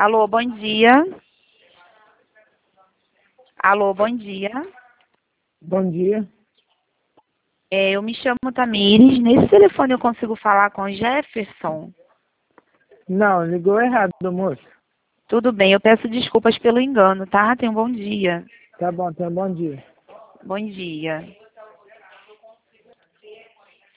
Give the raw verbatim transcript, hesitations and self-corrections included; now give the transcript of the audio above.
Alô, bom dia. Alô, bom dia. Bom dia. É, eu me chamo Tamires. Nesse telefone eu consigo falar com o Jefferson? Não, ligou errado, moço. Tudo bem, eu peço desculpas pelo engano, tá? Tenha um bom dia. Tá bom, tenha um bom dia. Bom dia.